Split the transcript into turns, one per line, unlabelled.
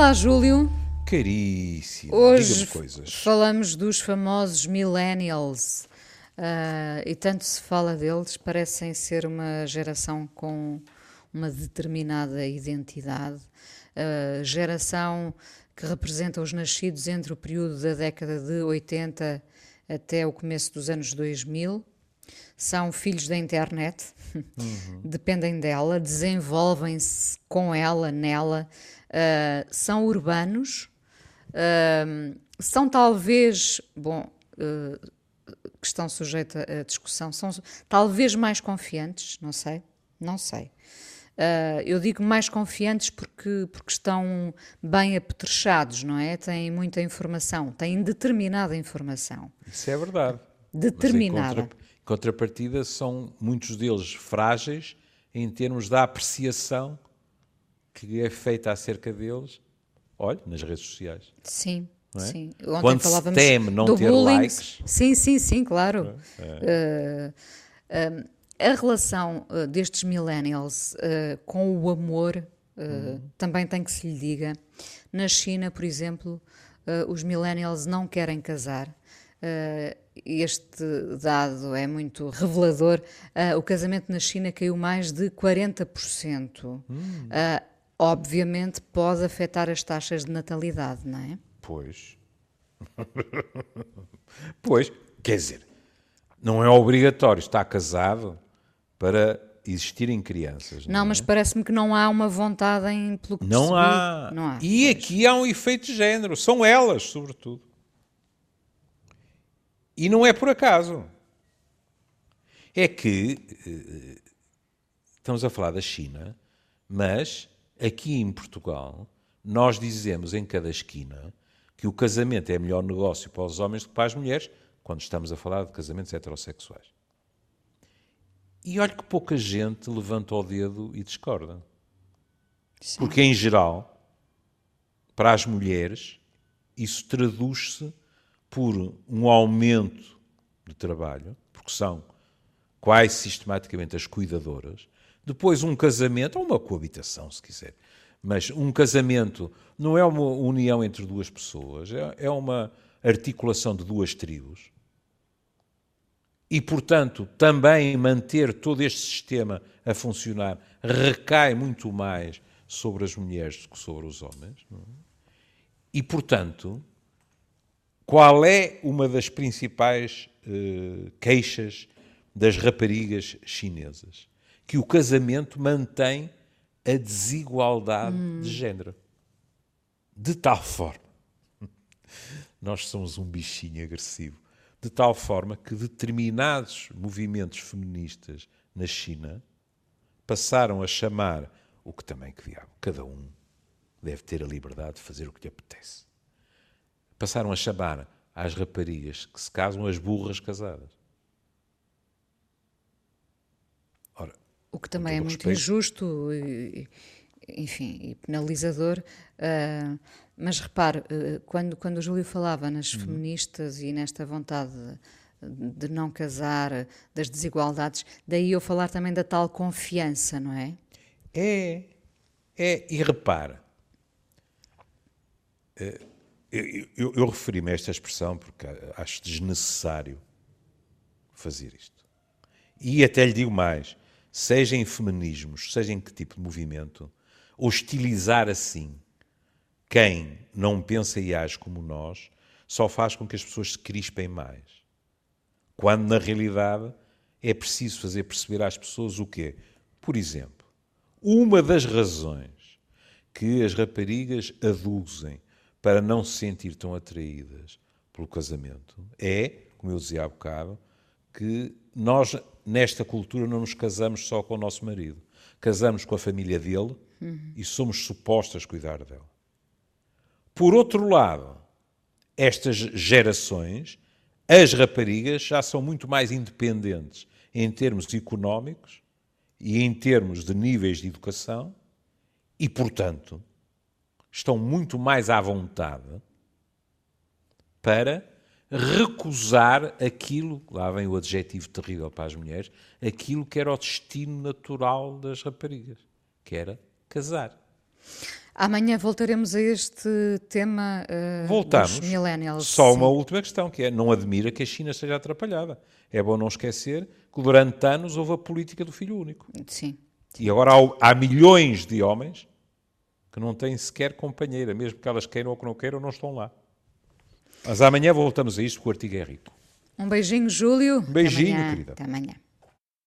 Olá, Júlio.
Caríssimo,
Hoje
diga-me coisas.
falamos dos famosos millennials. E tanto se fala deles, parecem ser uma geração com uma determinada identidade. Geração que representa os nascidos entre o período da década de 80 até o começo dos anos 2000. São filhos da internet, dependem dela, desenvolvem-se com ela, nela, são urbanos, são talvez, que estão sujeitos a discussão, são talvez mais confiantes, não sei. Eu digo mais confiantes porque estão bem apetrechados, não é? Têm muita informação, têm determinada informação.
Isso é verdade.
Determinada.
Em contrapartida, são muitos deles frágeis em termos da apreciação que é feita acerca deles, olha, nas redes sociais.
Sim,
Não é?
sim. Ontem
Quando se
falávamos
teme não
do
ter
bullying.
likes.
Sim, claro. A relação destes millennials com o amor também tem que se lhe diga. Na China, por exemplo, os millennials não querem casar. Este dado é muito revelador. O casamento na China caiu mais de 40%. Obviamente pode afetar as taxas de natalidade, não é?
Pois. Pois, quer dizer, não é obrigatório estar casado para existirem crianças.
Não, mas parece-me que não há uma vontade em, pelo que
Não
percebi.
há.
Não há.
E
Pois.
aqui há um efeito de género. São elas, sobretudo. E não é por acaso. É que estamos a falar da China, mas aqui em Portugal nós dizemos em cada esquina que o casamento é melhor negócio para os homens do que para as mulheres quando estamos a falar de casamentos heterossexuais. E olha que pouca gente levanta o dedo e discorda.
Sim.
Porque, em geral, para as mulheres, isso traduz-se por um aumento de trabalho, porque são quase sistematicamente as cuidadoras. Depois um casamento, ou uma coabitação, se quiser. Mas um casamento não é uma união entre duas pessoas, é uma articulação de duas tribos. E, portanto, também manter todo este sistema a funcionar recai muito mais sobre as mulheres do que sobre os homens. Não é? E, portanto, qual é uma das principais queixas das raparigas chinesas? Que o casamento mantém a desigualdade de género. De tal forma, nós somos um bichinho agressivo, de tal forma que determinados movimentos feministas na China passaram a chamar, o que também que diabo, cada um deve ter a liberdade de fazer o que lhe apetece. Passaram a chamar às raparigas que se casam as burras casadas. Ora,
O que também é muito injusto e penalizador. Mas repare, quando o Júlio falava nas feministas e nesta vontade de não casar, das desigualdades, daí eu falar também da tal confiança, não é?
E repara, eu referi-me a esta expressão porque acho desnecessário fazer isto. E até lhe digo mais, seja em feminismos, seja em que tipo de movimento, hostilizar assim quem não pensa e age como nós só faz com que as pessoas se crispem mais. Quando, na realidade, é preciso fazer perceber às pessoas o quê? Por exemplo, uma das razões que as raparigas aduzem para não se sentir tão atraídas pelo casamento é, como eu dizia há bocado, que nós, nesta cultura, não nos casamos só com o nosso marido. Casamos com a família dele e somos supostas cuidar dela. Por outro lado, estas gerações, as raparigas já são muito mais independentes em termos económicos e em termos de níveis de educação e, portanto, estão muito mais à vontade para recusar aquilo, lá vem o adjetivo terrível para as mulheres, aquilo que era o destino natural das raparigas, que era casar.
Amanhã voltaremos a este tema
Voltamos.
dos millennials.
Só uma
Sim.
última questão, que é, não admira que a China seja atrapalhada. É bom não esquecer que durante anos houve a política do filho único.
Sim.
E agora há milhões de homens que não têm sequer companheira, mesmo que elas queiram ou que não queiram, não estão lá. Mas amanhã voltamos a isto, porque o artigo é rico.
Um beijinho, Júlio.
Um beijinho,
Até amanhã.
querida.
Até amanhã.